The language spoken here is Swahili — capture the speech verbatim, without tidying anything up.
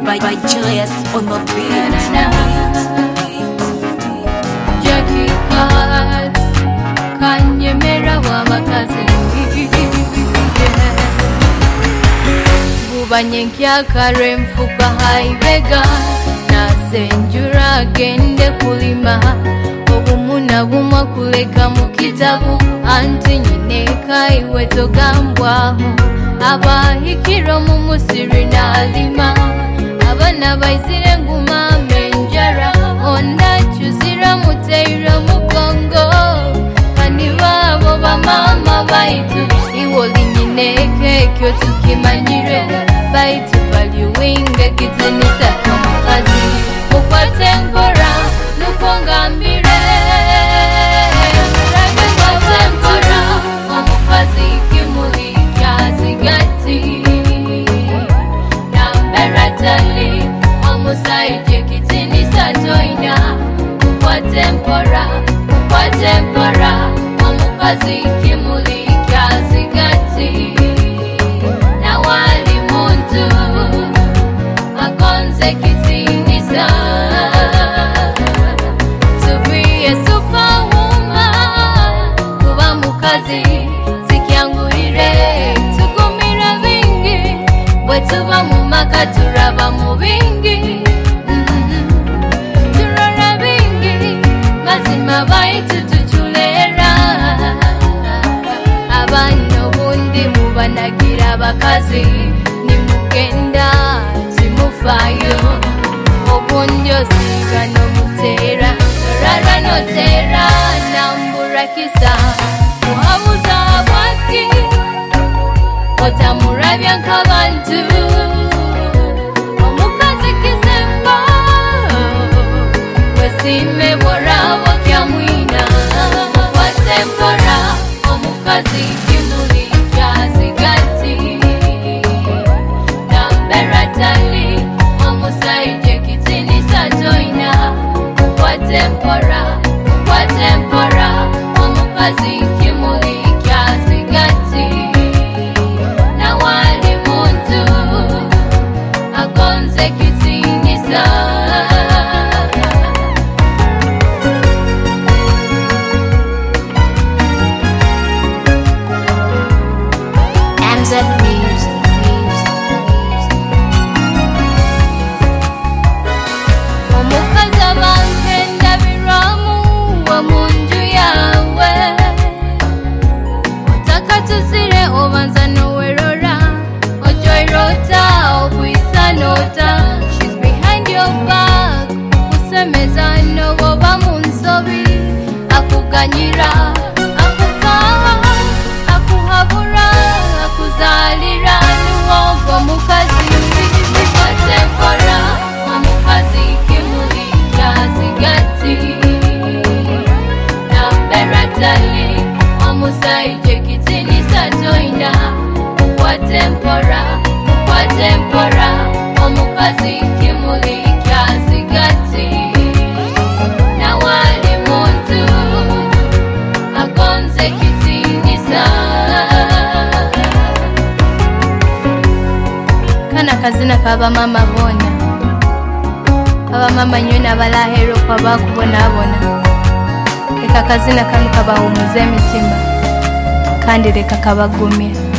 by, by Joyous on the beat. Jackie Card Kanyemera wabakazi Bubanye nkyakare mfuka haibega nasenjura gende kulima obumuna bumwa kuleka mu kitabu anti nyineka iwe togambwaho abahikiro mu musiri nalima abana baizire nguma menjara onda chuzira muteira mugongo kandi babo bamama baitu iwo linyineke kyo tukimanyire baitu valuinga kitinisa kyomukazi mukwate nkora nukongambire mukwate nkora omukazi kimuli kyazigati namberatali omusaije kitinisa toina mukwate nkora mukwate nkora omukazi kimuli kyazigati na wali muntu akonze kitinisa to be a superwoman kuba mukazi sikyangurire tugumira bingi bwe tuba mu maka turaba mu bingi turora bingi mazima baitu tuchulera abana bundi mubanagira bakazi nimugenda timufayo obundi osiga nomutera rara notera nambura kisa muhabuza bwaki otamurabya nk'abantu omukazi kisemba wesime borabo kyamwina watempora omukazi kimuli kyazigati namberatali omusaije kitinisa toina watempora watempora omukazi kimuli kyazigati na wali muntu agonze kitinisa Music, music, music. omukazi abankenda biramu wa munju yawe otakatuzire obanza nowerora ojoirota obwisanota she's behind your back kusemeza noboba mu nsobi akuganyira akufaha akuhabura akuzalira nuwongo mukazi watempora omukazi kimuli kyazigati namberatali omusaije kitinisa toina watempora watempora omukazi kimuli kyazigati na wali muntu agonze kitinisa kana kazina kaba mama bona aba mama nyona balahero kwa bakubona abona eka kazina kanu kaba umuze mitima kandi reka kabagumira